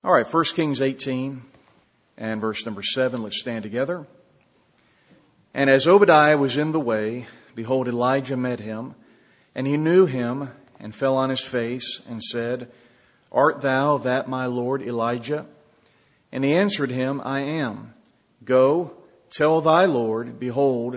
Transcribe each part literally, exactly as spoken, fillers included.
All right, First Kings eighteen and verse number seven. Let's stand together. And as Obadiah was in the way, behold, Elijah met him, and he knew him, and fell on his face, and said, Art thou that my lord Elijah? And he answered him, I am. Go, tell thy Lord, behold,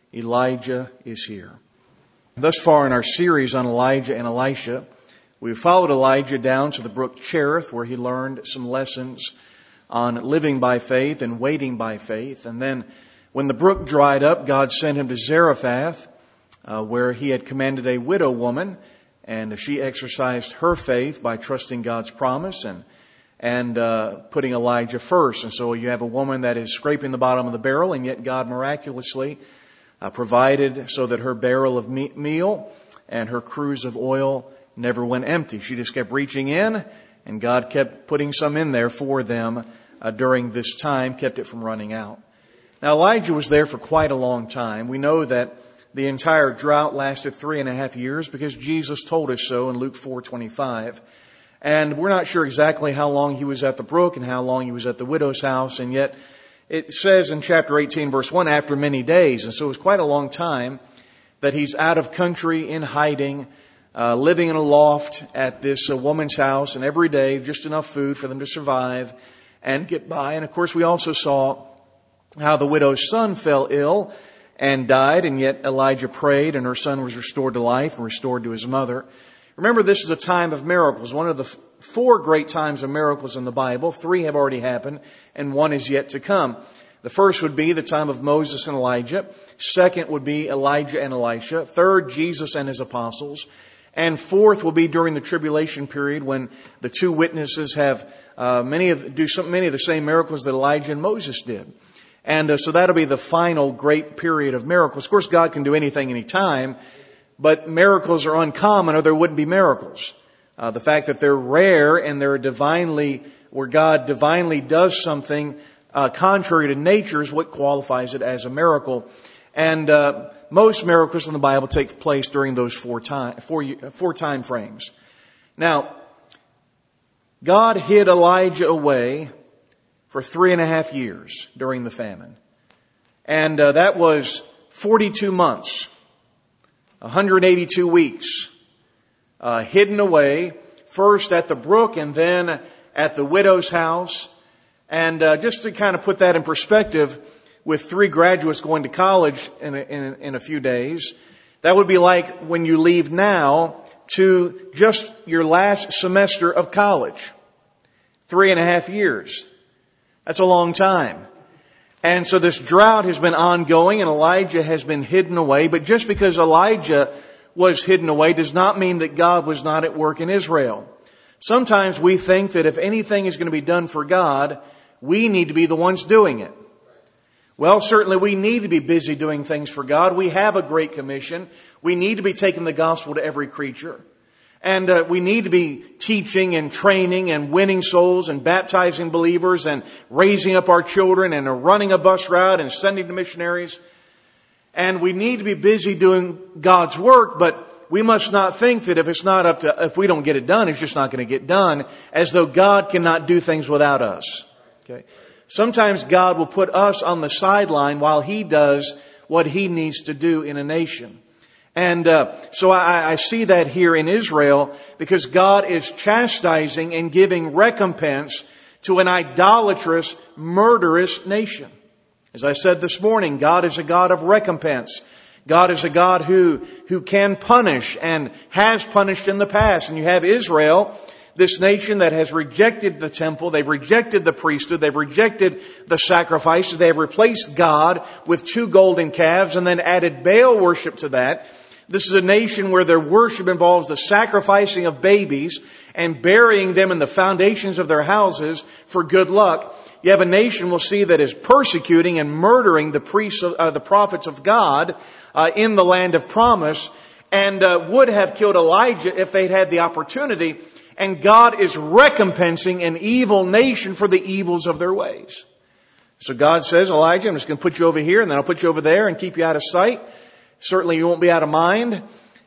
Elijah is here. Thus far in our series on Elijah and Elisha, we've followed Elijah down to the brook Cherith, where he learned some lessons on living by faith and waiting by faith. And then when the brook dried up, God sent him to Zarephath, uh, where he had commanded a widow woman, and she exercised her faith by trusting God's promise and and uh, putting Elijah first. And so you have a woman that is scraping the bottom of the barrel, and yet God miraculously uh, provided so that her barrel of me- meal and her cruse of oil never went empty. She just kept reaching in, and God kept putting some in there for them uh, during this time, kept it from running out. Now, Elijah was there for quite a long time. We know that the entire drought lasted three and a half years because Jesus told us so in Luke four twenty-five. And we're not sure exactly how long he was at the brook and how long he was at the widow's house. And yet it says in chapter eighteen, verse one, after many days. And so it was quite a long time that he's out of country, in hiding, uh, living in a loft at this uh, woman's house, and every day just enough food for them to survive and get by. And of course, we also saw how the widow's son fell ill and died, and yet Elijah prayed, and her son was restored to life and restored to his mother. Remember, this is a time of miracles. One of the f- four great times of miracles in the Bible. Three have already happened, and one is yet to come. The first would be the time of Moses and Elijah. Second would be Elijah and Elisha. Third, Jesus and his apostles. And fourth will be during the tribulation period, when the two witnesses have uh, many of do some, many of the same miracles that Elijah and Moses did. And uh, so that'll be the final great period of miracles. Of course, God can do anything, anytime, but miracles are uncommon or there wouldn't be miracles. Uh, the fact that they're rare and they're divinely, where God divinely does something uh, contrary to nature is what qualifies it as a miracle. And uh, most miracles in the Bible take place during those four time, four, four time frames. Now, God hid Elijah away for three and a half years during the famine. And uh, that was forty-two months, one hundred eighty-two weeks, uh, hidden away, first at the brook and then at the widow's house. And uh, just to kind of put that in perspective, with three graduates going to college in a, in, in a few days, that would be like when you leave now to just your last semester of college. Three and a half years. That's a long time. And so this drought has been ongoing, and Elijah has been hidden away. But just because Elijah was hidden away does not mean that God was not at work in Israel. Sometimes we think that if anything is going to be done for God, we need to be the ones doing it. Well, certainly we need to be busy doing things for God. We have a great commission. We need to be taking the gospel to every creature. And uh, we need to be teaching and training and winning souls and baptizing believers and raising up our children and uh, running a bus route and sending to missionaries. And we need to be busy doing God's work, but we must not think that if it's not up to, if we don't get it done, it's just not going to get done, as though God cannot do things without us. Okay. Sometimes God will put us on the sideline while He does what He needs to do in a nation. And uh, so I, I see that here in Israel, because God is chastising and giving recompense to an idolatrous, murderous nation. As I said this morning, God is a God of recompense. God is a God who, who can punish and has punished in the past. And you have Israel, this nation that has rejected the temple, they've rejected the priesthood, they've rejected the sacrifices, they have replaced God with two golden calves and then added Baal worship to that. This is a nation where their worship involves the sacrificing of babies and burying them in the foundations of their houses for good luck. You have a nation, we'll see, that is persecuting and murdering the priests, of, uh, the prophets of God uh, in the land of promise, and uh, would have killed Elijah if they'd had the opportunity. And God is recompensing an evil nation for the evils of their ways. So God says, Elijah, I'm just going to put you over here, and then I'll put you over there and keep you out of sight. Certainly you won't be out of mind.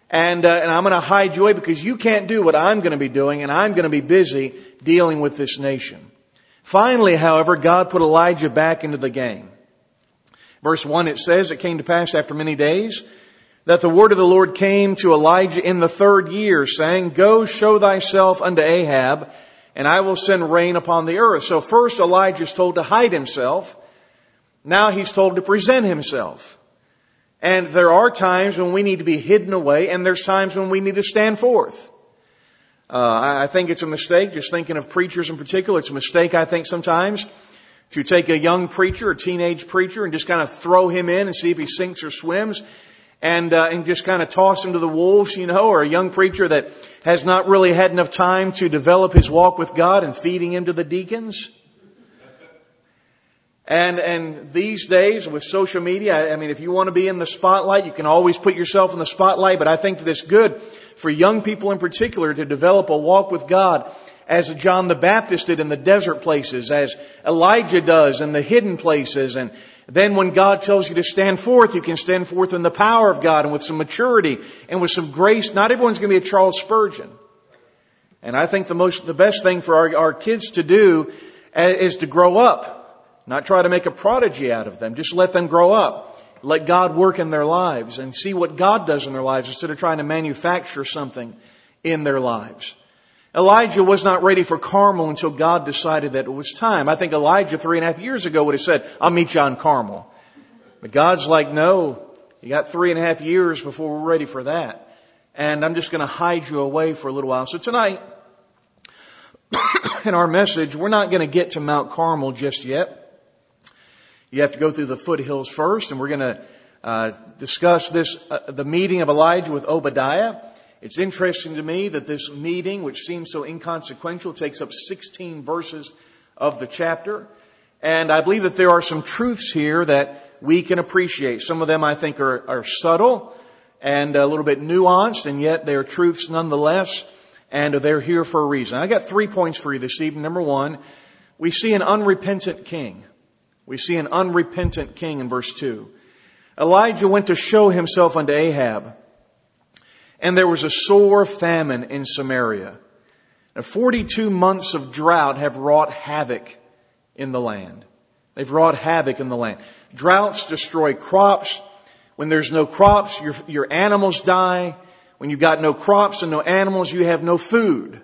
And, uh, and I'm going to hide you away because you can't do what I'm going to be doing, and I'm going to be busy dealing with this nation. Finally, however, God put Elijah back into the game. Verse one, it says, it came to pass after many days that the word of the Lord came to Elijah in the third year, saying, Go, show thyself unto Ahab, and I will send rain upon the earth. So first Elijah is told to hide himself. Now he's told to present himself. And there are times when we need to be hidden away, and there's times when we need to stand forth. Uh, I think it's a mistake, just thinking of preachers in particular, it's a mistake, I think, sometimes to take a young preacher, a teenage preacher, and just kind of throw him in and see if he sinks or swims, and uh, and just kind of toss him to the wolves, you know, or a young preacher that has not really had enough time to develop his walk with God and feeding him to the deacons. And, and these days with social media, I mean, if you want to be in the spotlight, you can always put yourself in the spotlight. But I think that it's good for young people in particular to develop a walk with God as John the Baptist did in the desert places, as Elijah does in the hidden places. And then when God tells you to stand forth, you can stand forth in the power of God and with some maturity and with some grace. Not everyone's going to be a Charles Spurgeon. And I think the most, the best thing for our, our kids to do is to grow up. Not try to make a prodigy out of them. Just let them grow up. Let God work in their lives and see what God does in their lives instead of trying to manufacture something in their lives. Elijah was not ready for Carmel until God decided that it was time. I think Elijah three and a half years ago would have said, I'll meet you on Carmel. But God's like, no, you got three and a half years before we're ready for that. And I'm just going to hide you away for a little while. So tonight, in our message, we're not going to get to Mount Carmel just yet. You have to go through the foothills first, and we're going to uh, discuss this, uh, the meeting of Elijah with Obadiah. It's interesting to me that this meeting, which seems so inconsequential, takes up sixteen verses of the chapter. And I believe that there are some truths here that we can appreciate. Some of them I think are, are subtle and a little bit nuanced, and yet they are truths nonetheless, and they're here for a reason. I got three points for you this evening. Number one, we see an unrepentant king. We see an unrepentant king in verse two. Elijah went to show himself unto Ahab, and there was a sore famine in Samaria. Now, forty-two months of drought have wrought havoc in the land. They've wrought havoc in the land. Droughts destroy crops. When there's no crops, your, your animals die. When you've got no crops and no animals, you have no food.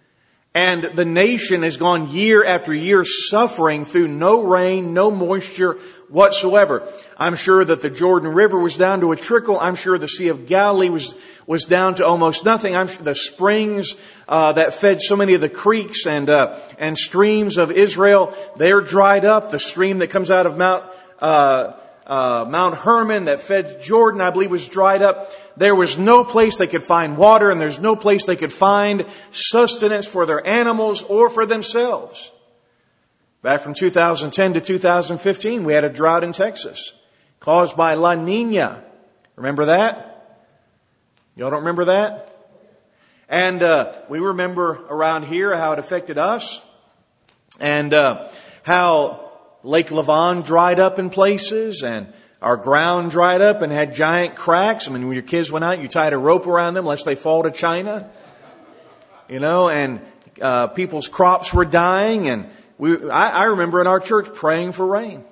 And the nation has gone year after year suffering through no rain, no moisture whatsoever. I'm sure that the Jordan River was down to a trickle. I'm sure the Sea of Galilee was was down to almost nothing. I'm sure the springs uh, that fed so many of the creeks and uh, and streams of Israel, they're dried up. The stream that comes out of Mount uh, uh, Mount Hermon that fed Jordan, I believe, was dried up. There was no place they could find water, and there's no place they could find sustenance for their animals or for themselves. Back from two thousand ten to two thousand fifteen, we had a drought in Texas caused by La Nina. Remember that? Y'all don't remember that? And uh, we remember around here how it affected us, and uh, how Lake Lavon dried up in places, and our ground dried up and had giant cracks. I mean, when your kids went out, you tied a rope around them lest they fall to China. You know, and uh, people's crops were dying. And we, I, I remember in our church praying for rain.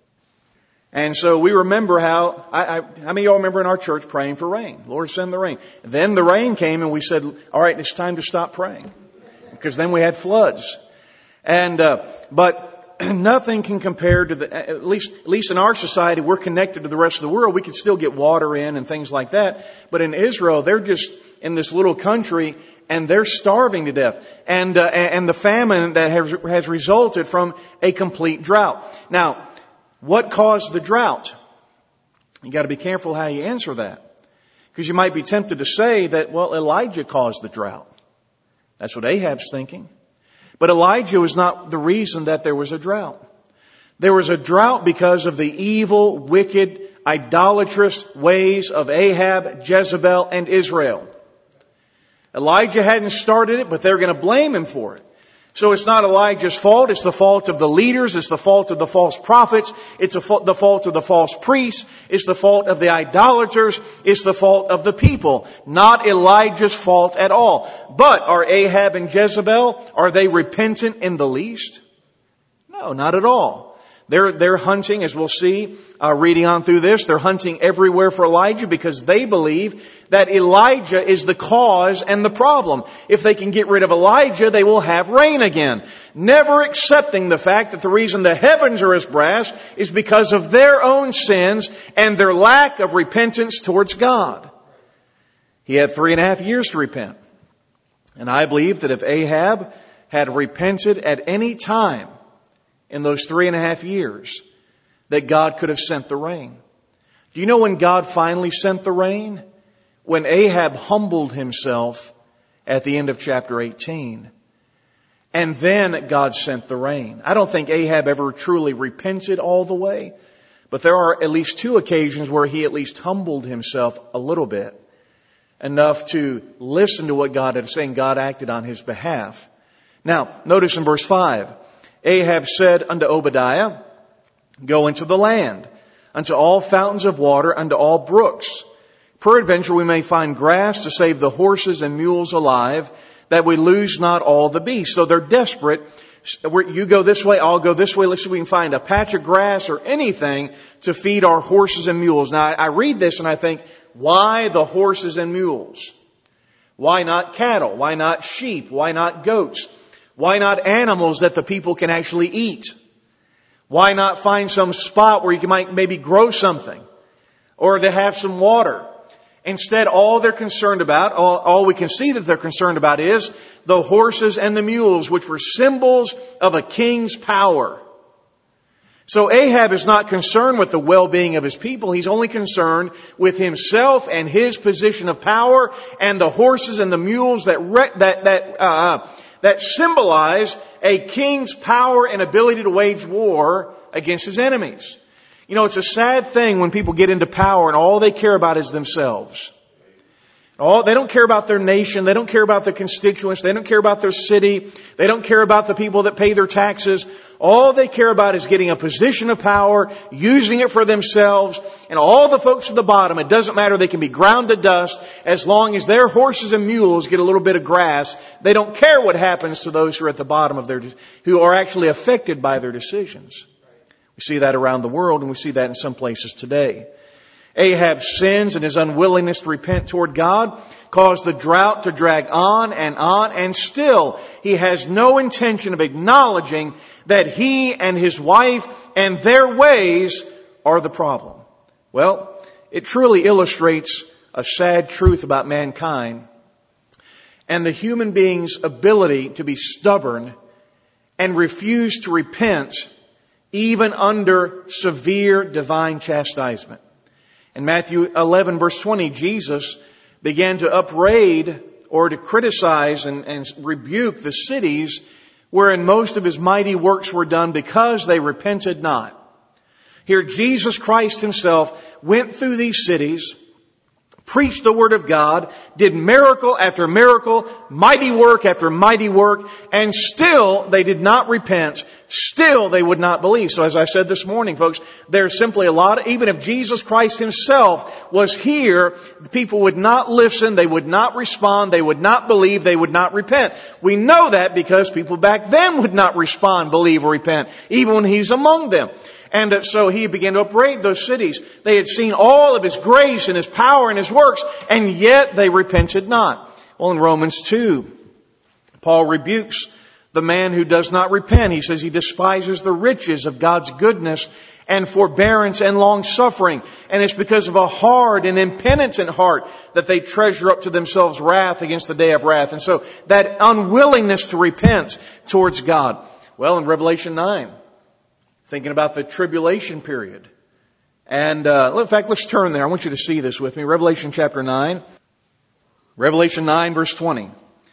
And so we remember how, I, I, how many of y'all remember in our church praying for rain? Lord, send the rain. Then the rain came and we said, all right, it's time to stop praying. Because then we had floods. And, uh, but, nothing can compare to the, at least, at least in our society, we're connected to the rest of the world. We can still get water in and things like that. But in Israel, they're just in this little country and they're starving to death. And, uh, and the famine that has, has resulted from a complete drought. Now, what caused the drought? You got to be careful how you answer that. Because you might be tempted to say that, well, Elijah caused the drought. That's what Ahab's thinking. But Elijah was not the reason that there was a drought. There was a drought because of the evil, wicked, idolatrous ways of Ahab, Jezebel, and Israel. Elijah hadn't started it, but they're going to blame him for it. So it's not Elijah's fault. It's the fault of the leaders. It's the fault of the false prophets. It's the fault of the false priests. It's the fault of the idolaters. It's the fault of the people. Not Elijah's fault at all. But are Ahab and Jezebel, are they repentant in the least? No, not at all. They're, they're hunting, as we'll see, uh, reading on through this, they're hunting everywhere for Elijah because they believe that Elijah is the cause and the problem. If they can get rid of Elijah, they will have rain again. Never accepting the fact that the reason the heavens are as brass is because of their own sins and their lack of repentance towards God. He had three and a half years to repent. And I believe that if Ahab had repented at any time in those three and a half years, that God could have sent the rain. Do you know when God finally sent the rain? When Ahab humbled himself at the end of chapter eighteen. And then God sent the rain. I don't think Ahab ever truly repented all the way. But there are at least two occasions where he at least humbled himself a little bit. Enough to listen to what God had saying. God acted on his behalf. Now, notice in verse five. Ahab said unto Obadiah, go into the land, unto all fountains of water, unto all brooks. Peradventure we may find grass to save the horses and mules alive, that we lose not all the beasts. So they're desperate. You go this way, I'll go this way. Let's see if we can find a patch of grass or anything to feed our horses and mules. Now I read this and I think, why the horses and mules? Why not cattle? Why not sheep? Why not goats? Why not animals that the people can actually eat? Why not find some spot where you can might maybe grow something or to have some water? Instead, all they're concerned about, all, all we can see that they're concerned about is the horses and the mules, which were symbols of a king's power. So Ahab is not concerned with the well-being of his people. He's only concerned with himself and his position of power and the horses and the mules that re- that that uh, that symbolize a king's power and ability to wage war against his enemies. You know, it's a sad thing when people get into power and all they care about is themselves. All, they don't care about their nation. They don't care about their constituents. They don't care about their city. They don't care about the people that pay their taxes. All they care about is getting a position of power, using it for themselves. And all the folks at the bottom, it doesn't matter. They can be ground to dust as long as their horses and mules get a little bit of grass. They don't care what happens to those who are at the bottom of their, who are actually affected by their decisions. We see that around the world, and we see that in some places today. Ahab's sins and his unwillingness to repent toward God caused the drought to drag on and on, and still he has no intention of acknowledging that he and his wife and their ways are the problem. Well, it truly illustrates a sad truth about mankind and the human being's ability to be stubborn and refuse to repent even under severe divine chastisement. In Matthew eleven verse twenty, Jesus began to upbraid or to criticize and, and rebuke the cities wherein most of his mighty works were done because they repented not. Here Jesus Christ himself went through these cities, preached the Word of God, did miracle after miracle, mighty work after mighty work, and still they did not repent. Still they would not believe. So as I said this morning, folks, there's simply a lot of, even if Jesus Christ himself was here, the people would not listen, they would not respond, they would not believe, they would not repent. We know that because people back then would not respond, believe, or repent, even when he's among them. And so he began to upbraid those cities. They had seen all of his grace and his power and his works, and yet they repented not. Well, in Romans two, Paul rebukes the man who does not repent. He says he despises the riches of God's goodness and forbearance and long suffering. And it's because of a hard and impenitent heart that they treasure up to themselves wrath against the day of wrath. And so that unwillingness to repent towards God. Well, in Revelation nine, thinking about the tribulation period. And, uh, in fact, let's turn there. I want you to see this with me. Revelation chapter nine. Revelation nine verse twenty.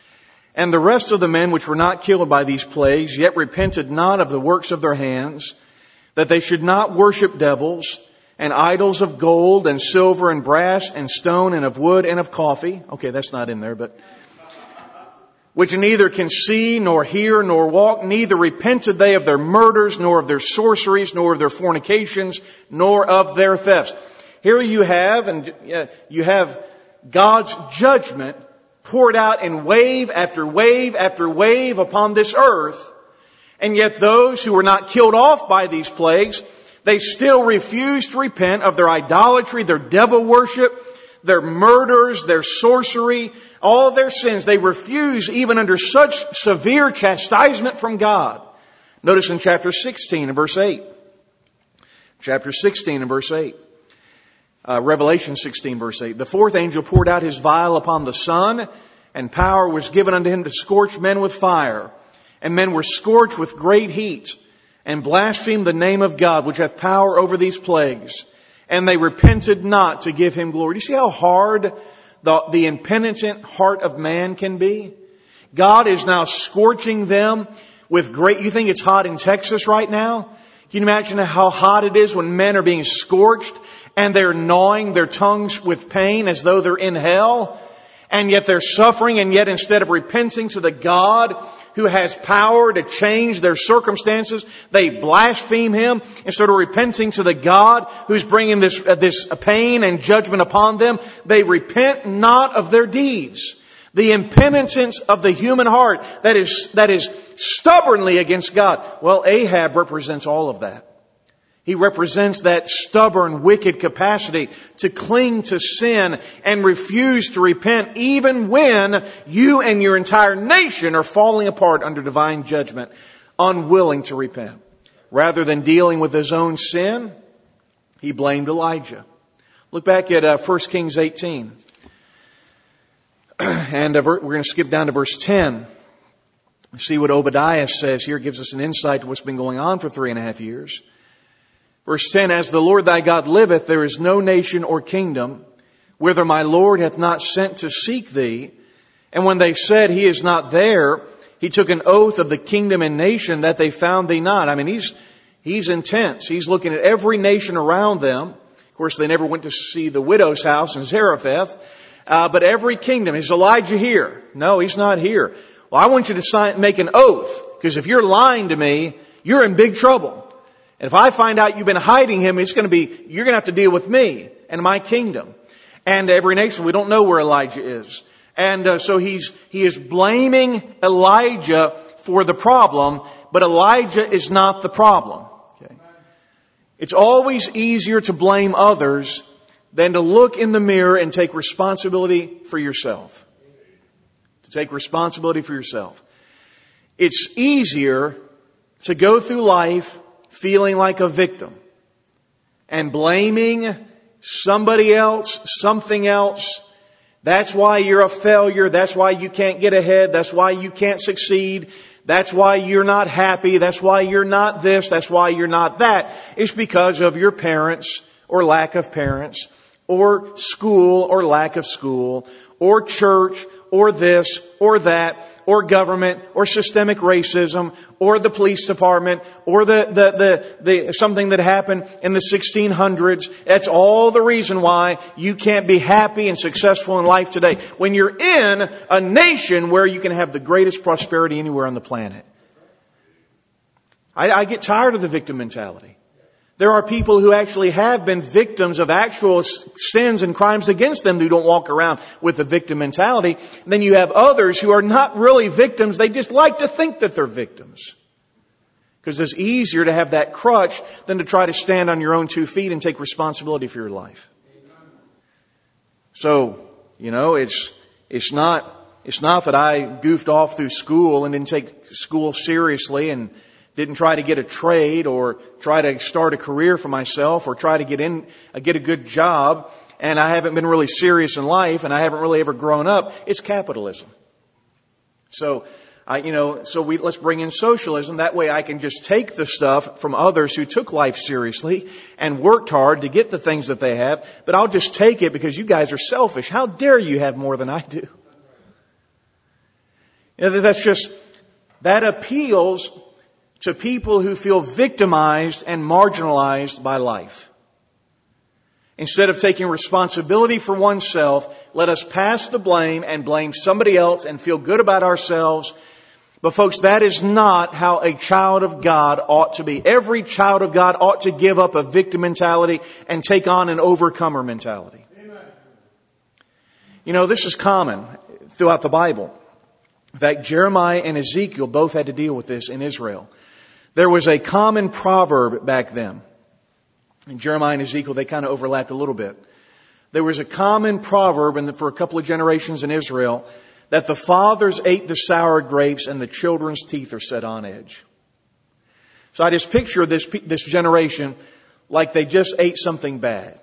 And the rest of the men which were not killed by these plagues, yet repented not of the works of their hands, that they should not worship devils, and idols of gold, and silver, and brass, and stone, and of wood, and of coffee. Okay, that's not in there, but... which neither can see, nor hear, nor walk, neither repented they of their murders, nor of their sorceries, nor of their fornications, nor of their thefts. Here you have, and you have God's judgment poured out in wave after wave after wave upon this earth. And yet those who were not killed off by these plagues, they still refuse to repent of their idolatry, their devil worship, their murders, their sorcery, all of their sins. They refuse even under such severe chastisement from God. Notice in chapter sixteen and verse eight. Chapter sixteen and verse eight. Uh, Revelation sixteen verse eight. The fourth angel poured out his vial upon the sun, and power was given unto him to scorch men with fire. And men were scorched with great heat, and blasphemed the name of God, which hath power over these plagues. And they repented not to give him glory. Do you see how hard the, the impenitent heart of man can be? God is now scorching them with great... You think it's hot in Texas right now? Can you imagine how hot it is when men are being scorched and they're gnawing their tongues with pain as though they're in hell? And yet they're suffering, and yet instead of repenting to the God who has power to change their circumstances, they blaspheme Him. Instead of repenting to the God who's bringing this, uh, this pain and judgment upon them, they repent not of their deeds. The impenitence of the human heart that is, that is stubbornly against God. Well, Ahab represents all of that. He represents that stubborn, wicked capacity to cling to sin and refuse to repent even when you and your entire nation are falling apart under divine judgment, unwilling to repent. Rather than dealing with his own sin, he blamed Elijah. Look back at uh, First Kings eighteen. And uh, we're going to skip down to verse ten. See what Obadiah says here. Gives us an insight to what's been going on for three and a half years. Verse ten, as the Lord thy God liveth, there is no nation or kingdom whither my Lord hath not sent to seek thee. And when they said he is not there, he took an oath of the kingdom and nation that they found thee not. I mean, he's, he's intense. He's looking at every nation around them. Of course, they never went to see the widow's house in Zarephath. Uh, but every kingdom. Is Elijah here? No, he's not here. Well, I want you to sign, make an oath, because if you're lying to me, you're in big trouble. And if I find out you've been hiding him, it's going to be, you're going to have to deal with me and my kingdom. And every nation, we don't know where Elijah is. And uh, so he's, he is blaming Elijah for the problem, but Elijah is not the problem. Okay. It's always easier to blame others than to look in the mirror and take responsibility for yourself. To take responsibility for yourself. It's easier to go through life feeling like a victim and blaming somebody else, something else. That's why you're a failure. That's why you can't get ahead. That's why you can't succeed. That's why you're not happy. That's why you're not this. That's why you're not that. It's because of your parents or lack of parents, or school or lack of school, or church, or this, or that, or government, or systemic racism, or the police department, or the, the, the, the, something that happened in the sixteen hundreds. That's all the reason why you can't be happy and successful in life today. When you're in a nation where you can have the greatest prosperity anywhere on the planet. I, I get tired of the victim mentality. There are people who actually have been victims of actual sins and crimes against them who don't walk around with the victim mentality. Then you have others who are not really victims. They just like to think that they're victims. Because it's easier to have that crutch than to try to stand on your own two feet and take responsibility for your life. So, you know, it's, it's not, it's not that I goofed off through school and didn't take school seriously and didn't try to get a trade or try to start a career for myself or try to get in, uh, get a good job. And I haven't been really serious in life and I haven't really ever grown up. It's capitalism. So, I, you know, so we, let's bring in socialism. That way I can just take the stuff from others who took life seriously and worked hard to get the things that they have. But I'll just take it because you guys are selfish. How dare you have more than I do? You know, that's just, that appeals to people who feel victimized and marginalized by life. Instead of taking responsibility for oneself, let us pass the blame and blame somebody else and feel good about ourselves. But folks, that is not how a child of God ought to be. Every child of God ought to give up a victim mentality and take on an overcomer mentality. Amen. You know, this is common throughout the Bible. In fact, Jeremiah and Ezekiel both had to deal with this in Israel. There was a common proverb back then. In Jeremiah and Ezekiel, they kind of overlapped a little bit. There was a common proverb in the, for a couple of generations in Israel that the fathers ate the sour grapes and the children's teeth are set on edge. So I just picture this, this generation like they just ate something bad.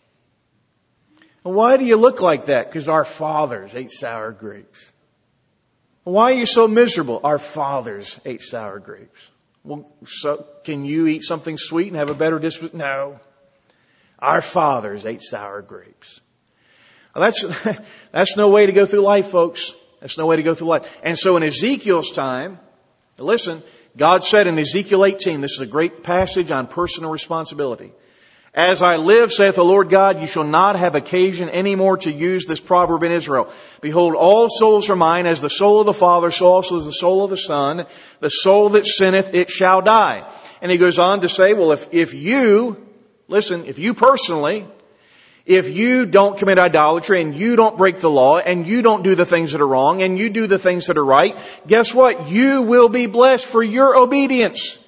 And why do you look like that? Because our fathers ate sour grapes. Why are you so miserable? Our fathers ate sour grapes. Well, so can you eat something sweet and have a better disposition? No. Our fathers ate sour grapes. Well, that's, that's no way to go through life, folks. That's no way to go through life. And so in Ezekiel's time, listen, God said in Ezekiel eighteen, this is a great passage on personal responsibility. As I live, saith the Lord God, you shall not have occasion any more to use this proverb in Israel. Behold, all souls are mine, as the soul of the Father, so also is the soul of the Son. The soul that sinneth, it shall die. And he goes on to say, well, if, if you, listen, if you personally, if you don't commit idolatry and you don't break the law and you don't do the things that are wrong and you do the things that are right, guess what? You will be blessed for your obedience.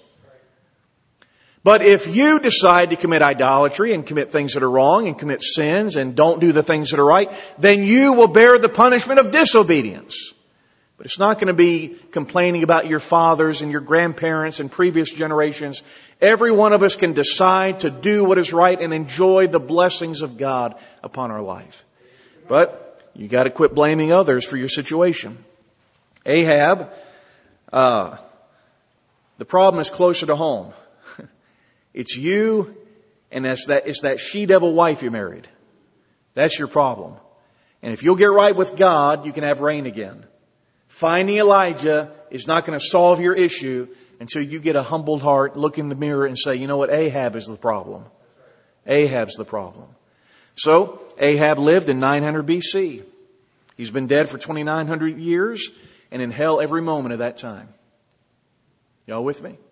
But if you decide to commit idolatry and commit things that are wrong and commit sins and don't do the things that are right, then you will bear the punishment of disobedience. But it's not going to be complaining about your fathers and your grandparents and previous generations. Every one of us can decide to do what is right and enjoy the blessings of God upon our life. But you got to quit blaming others for your situation. Ahab, uh, the problem is closer to home. It's you, and that's that, it's that she-devil wife you married. That's your problem. And if you'll get right with God, you can have rain again. Finding Elijah is not going to solve your issue until you get a humbled heart, look in the mirror and say, you know what, Ahab is the problem. Ahab's the problem. So, Ahab lived in nine hundred B C. He's been dead for twenty-nine hundred years and in hell every moment of that time. Y'all with me?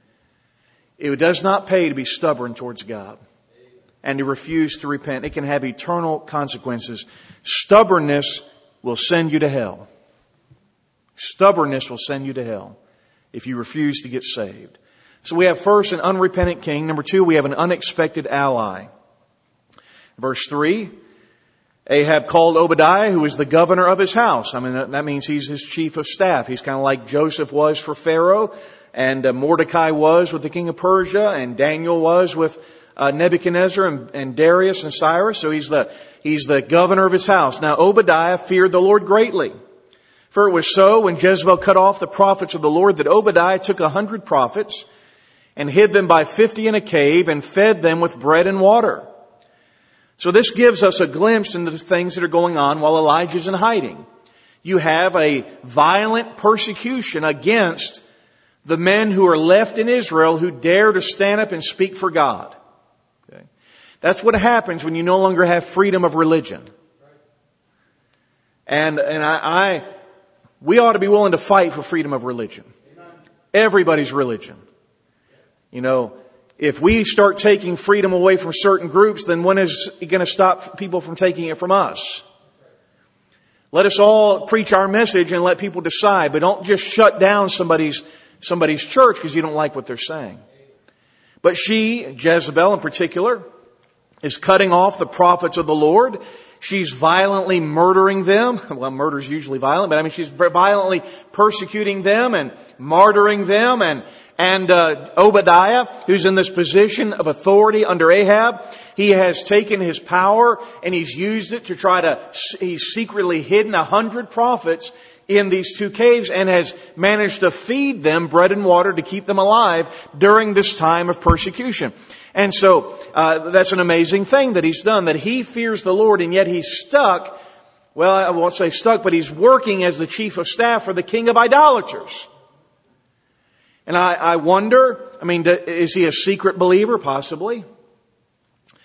It does not pay to be stubborn towards God and to refuse to repent. It can have eternal consequences. Stubbornness will send you to hell. Stubbornness will send you to hell if you refuse to get saved. So we have first an unrepentant king. Number two, we have an unexpected ally. Verse three, Ahab called Obadiah, who was the governor of his house. I mean, that means he's his chief of staff. He's kind of like Joseph was for Pharaoh, and uh, Mordecai was with the king of Persia, and Daniel was with uh, Nebuchadnezzar and, and Darius and Cyrus. So he's the, he's the governor of his house. Now Obadiah feared the Lord greatly. For it was so when Jezebel cut off the prophets of the Lord that Obadiah took a hundred prophets and hid them by fifty in a cave and fed them with bread and water. So this gives us a glimpse into the things that are going on while Elijah's in hiding. You have a violent persecution against the men who are left in Israel who dare to stand up and speak for God. Okay. That's what happens when you no longer have freedom of religion. And, and I, I, we ought to be willing to fight for freedom of religion. Everybody's religion. You know, if we start taking freedom away from certain groups, then when is it going to stop people from taking it from us? Let us all preach our message and let people decide, but don't just shut down somebody's somebody's church because you don't like what they're saying. But she, Jezebel in particular, is cutting off the prophets of the Lord. She's violently murdering them. Well, murder is usually violent, but I mean she's violently persecuting them and martyring them. And and uh, Obadiah, who's in this position of authority under Ahab, he has taken his power and he's used it to try to, he's secretly hidden a hundred prophets in these two caves and has managed to feed them bread and water to keep them alive during this time of persecution. And so uh, that's an amazing thing that he's done, that he fears the Lord and yet he's stuck, well, I won't say stuck, but he's working as the chief of staff for the king of idolaters. And I, I wonder, I mean, is he a secret believer? Possibly.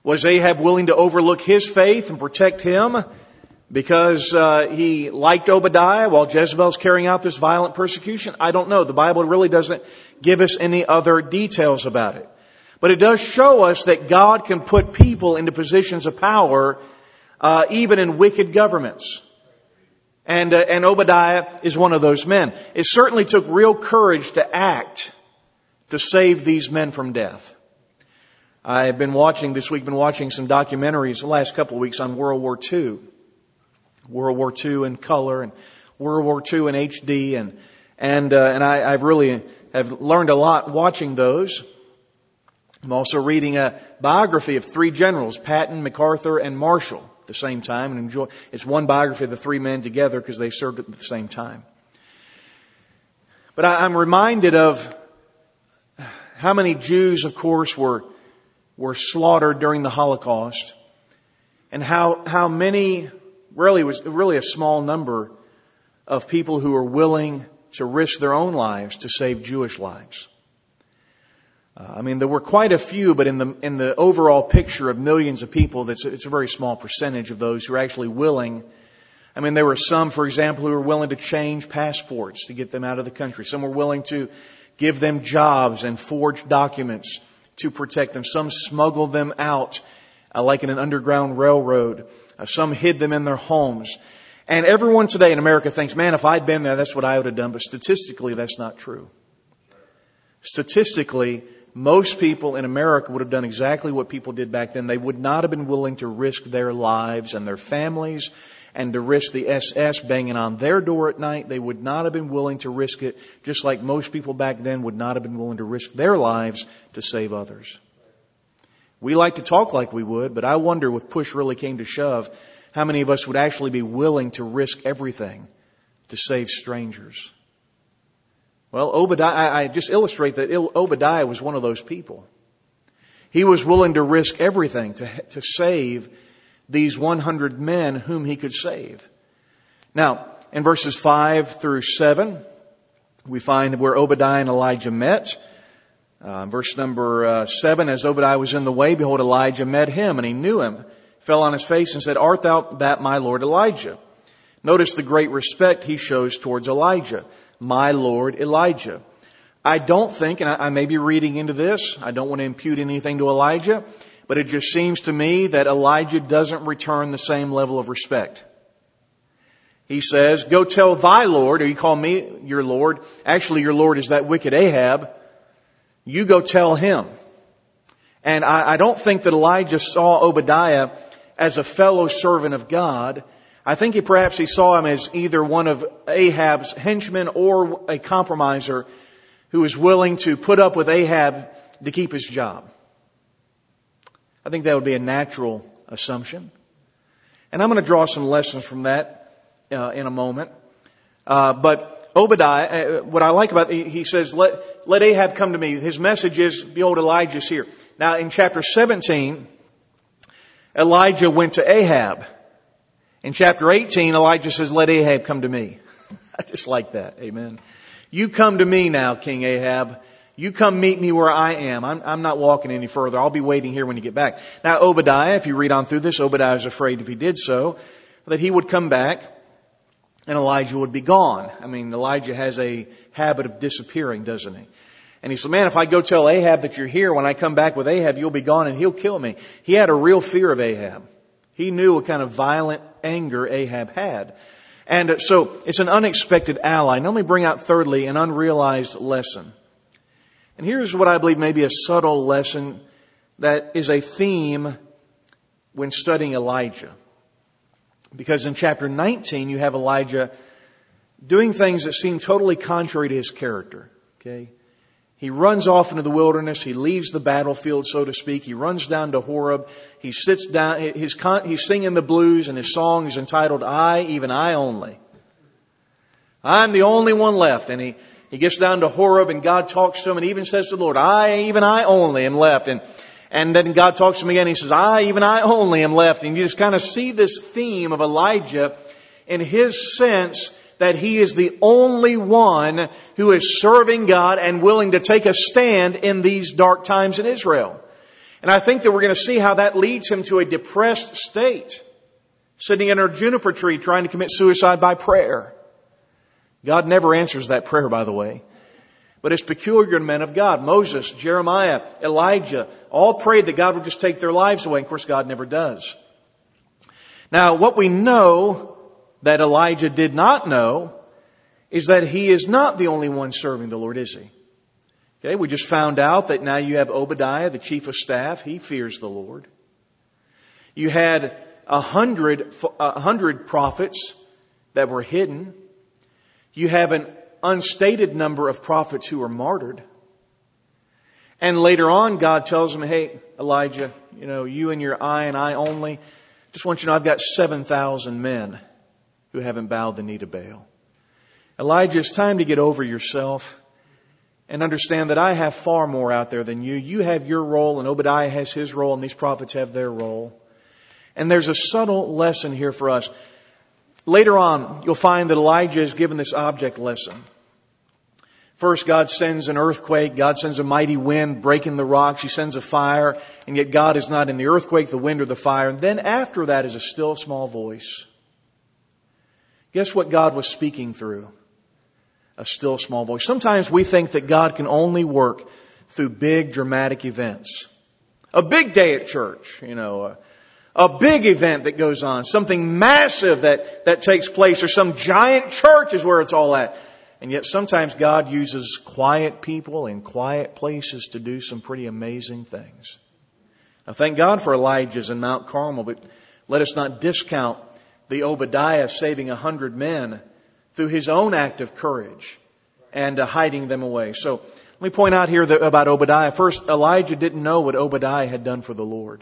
Was Ahab willing to overlook his faith and protect him because uh, he liked Obadiah while Jezebel's carrying out this violent persecution? I don't know. The Bible really doesn't give us any other details about it. But it does show us that God can put people into positions of power uh, even in wicked governments. And, uh, and Obadiah is one of those men. It certainly took real courage to act to save these men from death. I've been watching, this week, been watching some documentaries the last couple of weeks on World War Two. World War Two in color and World War Two in H D. And, and, uh, and I, I've really have learned a lot watching those. I'm also reading a biography of three generals, Patton, MacArthur, and Marshall, at the same time. And enjoy, it's one biography of the three men together because they served at the same time. But I, I'm reminded of how many Jews, of course, were were slaughtered during the Holocaust, and how how many, really was really a small number of people who were willing to risk their own lives to save Jewish lives. Uh, I mean, there were quite a few, but in the in the overall picture of millions of people, that's it's a very small percentage of those who are actually willing. I mean, there were some, for example, who were willing to change passports to get them out of the country. Some were willing to give them jobs and forge documents to protect them. Some smuggled them out, uh, like in an underground railroad. Uh, some hid them in their homes. And everyone today in America thinks, man, if I'd been there, that's what I would have done. But statistically, that's not true. Statistically, most people in America would have done exactly what people did back then. They would not have been willing to risk their lives and their families and to risk the S S banging on their door at night. They would not have been willing to risk it, just like most people back then would not have been willing to risk their lives to save others. We like to talk like we would, but I wonder, if push really came to shove, how many of us would actually be willing to risk everything to save strangers? Well, Obadiah, I just illustrate that Obadiah was one of those people. He was willing to risk everything to, to save these one hundred men whom he could save. Now, in verses five through seven, we find where Obadiah and Elijah met. Uh, verse number uh, seven, as Obadiah was in the way, behold, Elijah met him, and he knew him, fell on his face and said, Art thou that my Lord Elijah? Notice the great respect he shows towards Elijah. My Lord Elijah. I don't think, and I, I may be reading into this, I don't want to impute anything to Elijah, but it just seems to me that Elijah doesn't return the same level of respect. He says, go tell thy Lord, or you call me your Lord. Actually, your Lord is that wicked Ahab. You go tell him. And I, I don't think that Elijah saw Obadiah as a fellow servant of God. I think he perhaps he saw him as either one of Ahab's henchmen or a compromiser who was willing to put up with Ahab to keep his job. I think that would be a natural assumption. And I'm going to draw some lessons from that uh, in a moment. Uh, but Obadiah, uh, what I like about it, he says, let, let Ahab come to me. His message is, behold, Elijah's here. Now in chapter seventeen, Elijah went to Ahab. In chapter eighteen, Elijah says, let Ahab come to me. I just like that. Amen. You come to me now, King Ahab. You come meet me where I am. I'm, I'm not walking any further. I'll be waiting here when you get back. Now, Obadiah, if you read on through this, Obadiah is afraid if he did so, that he would come back and Elijah would be gone. I mean, Elijah has a habit of disappearing, doesn't he? And he said, man, if I go tell Ahab that you're here, when I come back with Ahab, you'll be gone and he'll kill me. He had a real fear of Ahab. He knew what kind of violent anger Ahab had. And so it's an unexpected ally. And let me bring out thirdly an unrealized lesson. And here's what I believe may be a subtle lesson that is a theme when studying Elijah. Because in chapter nineteen, you have Elijah doing things that seem totally contrary to his character. Okay? He runs off into the wilderness. He leaves the battlefield, so to speak. He runs down to Horeb. He sits down. His con- he's singing the blues, and his song is entitled, I, Even I Only. I'm the only one left. And he, he gets down to Horeb, and God talks to him, and even says to the Lord, I, even I only am left. And, and then God talks to him again. And he says, I, even I only am left. And you just kind of see this theme of Elijah in his sense that he is the only one who is serving God and willing to take a stand in these dark times in Israel. And I think that we're going to see how that leads him to a depressed state, sitting under a juniper tree trying to commit suicide by prayer. God never answers that prayer, by the way. But it's peculiar to men of God. Moses, Jeremiah, Elijah, all prayed that God would just take their lives away. Of course, God never does. Now, what we know that Elijah did not know is that he is not the only one serving the Lord, is he? Okay, we just found out that now you have Obadiah, the chief of staff. He fears the Lord. You had a hundred, a hundred prophets that were hidden. You have an unstated number of prophets who were martyred. And later on, God tells him, hey, Elijah, you know, you and your eye and I only. Just want you to know I've got seven thousand men who haven't bowed the knee to Baal. Elijah, it's time to get over yourself and understand that I have far more out there than you. You have your role and Obadiah has his role and these prophets have their role. And there's a subtle lesson here for us. Later on, you'll find that Elijah is given this object lesson. First, God sends an earthquake. God sends a mighty wind breaking the rocks. He sends a fire. And yet God is not in the earthquake, the wind, or the fire. And then after that is a still small voice. Guess what God was speaking through? A still small voice. Sometimes we think that God can only work through big dramatic events. A big day at church, you know, a, a big event that goes on, something massive that, that takes place, or some giant church is where it's all at. And yet sometimes God uses quiet people in quiet places to do some pretty amazing things. Now thank God for Elijah's in Mount Carmel, but let us not discount the Obadiah saving a hundred men through his own act of courage and uh, hiding them away. So let me point out here that, about Obadiah. First, Elijah didn't know what Obadiah had done for the Lord.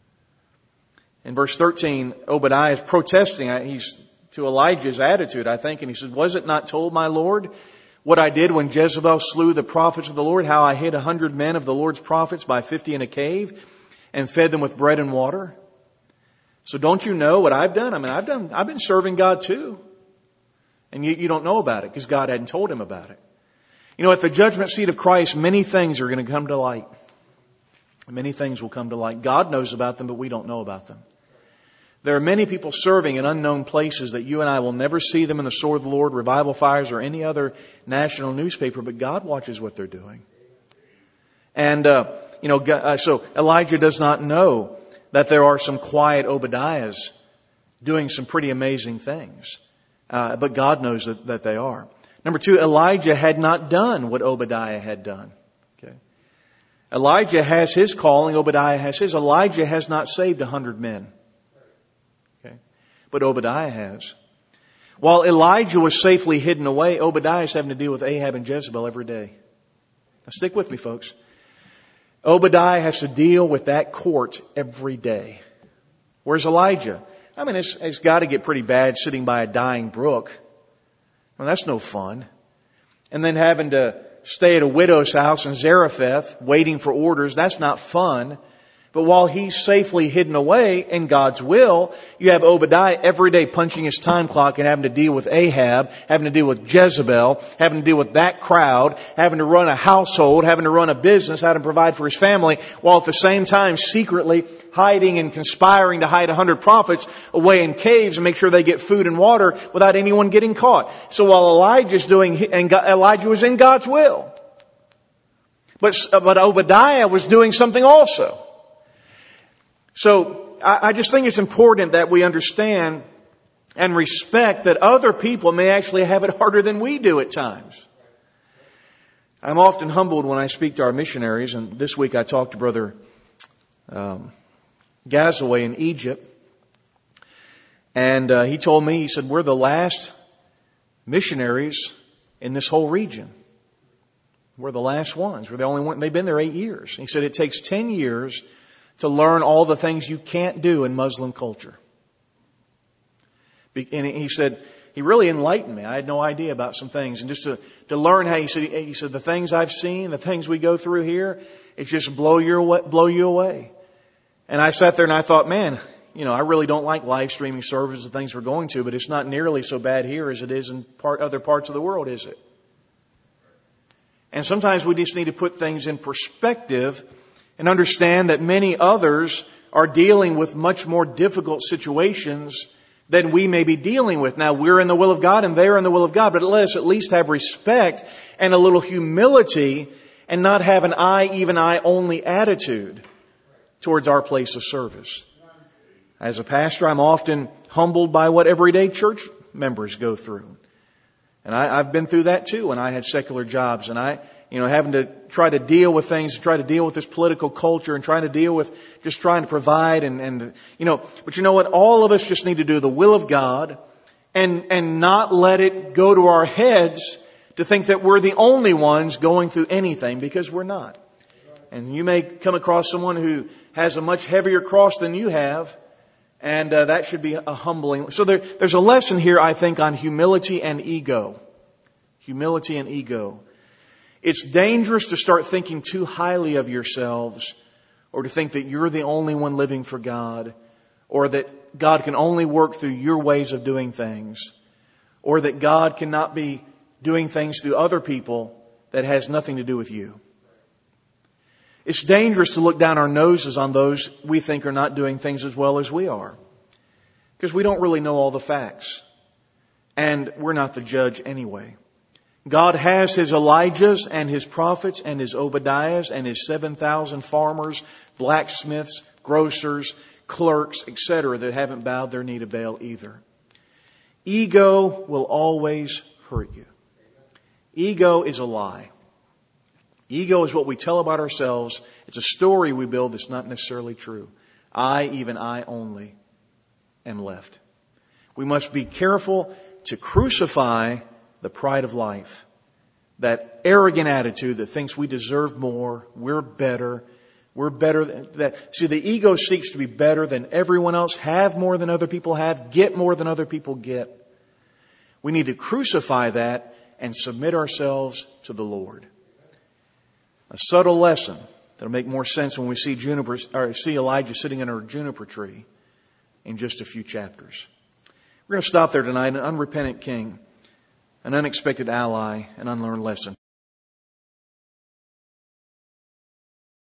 In verse thirteen, Obadiah is protesting. He's to Elijah's attitude, I think, and he said, was it not told, my Lord, what I did when Jezebel slew the prophets of the Lord, how I hid a hundred men of the Lord's prophets by fifty in a cave and fed them with bread and water? So don't you know what I've done? I mean, I've done, I've been serving God too. And you, you don't know about it because God hadn't told him about it. You know, at the judgment seat of Christ, many things are going to come to light. Many things will come to light. God knows about them, but we don't know about them. There are many people serving in unknown places that you and I will never see them in the sword of the Lord, revival fires, or any other national newspaper, but God watches what they're doing. And, uh, you know, uh, so Elijah does not know that there are some quiet Obadiahs doing some pretty amazing things. Uh, but God knows that, that they are. Number two, Elijah had not done what Obadiah had done. Okay. Elijah has his calling, Obadiah has his. Elijah has not saved a hundred men. Okay. But Obadiah has. While Elijah was safely hidden away, Obadiah is having to deal with Ahab and Jezebel every day. Now stick with me, folks. Obadiah has to deal with that court every day. Where's Elijah? I mean, it's, it's got to get pretty bad sitting by a dying brook. Well, that's no fun. And then having to stay at a widow's house in Zarephath, waiting for orders, that's not fun. But while he's safely hidden away in God's will, you have Obadiah every day punching his time clock and having to deal with Ahab, having to deal with Jezebel, having to deal with that crowd, having to run a household, having to run a business, having to provide for his family, while at the same time secretly hiding and conspiring to hide a hundred prophets away in caves and make sure they get food and water without anyone getting caught. So while Elijah's doing, and Elijah was in God's will, but, but Obadiah was doing something also. So I just think it's important that we understand and respect that other people may actually have it harder than we do at times. I'm often humbled when I speak to our missionaries, and this week I talked to Brother um, Gazaway in Egypt, and uh, he told me, he said, we're the last missionaries in this whole region. We're the last ones. We're the only one. They've been there eight years. He said it takes ten years to learn all the things you can't do in Muslim culture. And he said, he really enlightened me. I had no idea about some things. And just to, to learn how, he said, he said, the things I've seen, the things we go through here, it just blow your, blow you away. And I sat there and I thought, man, you know, I really don't like live streaming services and things we're going to, but it's not nearly so bad here as it is in part, other parts of the world, is it? And sometimes we just need to put things in perspective and understand that many others are dealing with much more difficult situations than we may be dealing with. Now, we're in the will of God and they're in the will of God, but let us at least have respect and a little humility and not have an I, even I only attitude towards our place of service. As a pastor, I'm often humbled by what everyday church members go through. And I, I've been through that too when I had secular jobs, and I, you know, having to try to deal with things, try to deal with this political culture and trying to deal with just trying to provide and, and, you know, but you know what? All of us just need to do the will of God and, and not let it go to our heads to think that we're the only ones going through anything, because we're not. And you may come across someone who has a much heavier cross than you have, and uh, that should be a humbling. So there, there's a lesson here, I think, on humility and ego. Humility and ego. It's dangerous to start thinking too highly of yourselves, or to think that you're the only one living for God, or that God can only work through your ways of doing things, or that God cannot be doing things through other people that has nothing to do with you. It's dangerous to look down our noses on those we think are not doing things as well as we are, because we don't really know all the facts, and we're not the judge anyway. God has His Elijahs and His prophets and His Obadiahs and His seven thousand farmers, blacksmiths, grocers, clerks, et cetera that haven't bowed their knee to Baal either. Ego will always hurt you. Ego is a lie. Ego is what we tell about ourselves. It's a story we build that's not necessarily true. I, even I only, am left. We must be careful to crucify the pride of life. That arrogant attitude that thinks we deserve more, we're better, we're better than that. See, the ego seeks to be better than everyone else, have more than other people have, get more than other people get. We need to crucify that and submit ourselves to the Lord. A subtle lesson that'll make more sense when we see juniper, or see Elijah sitting under a juniper tree in just a few chapters. We're going to stop there tonight. An unrepentant king, an unexpected ally, an unlearned lesson.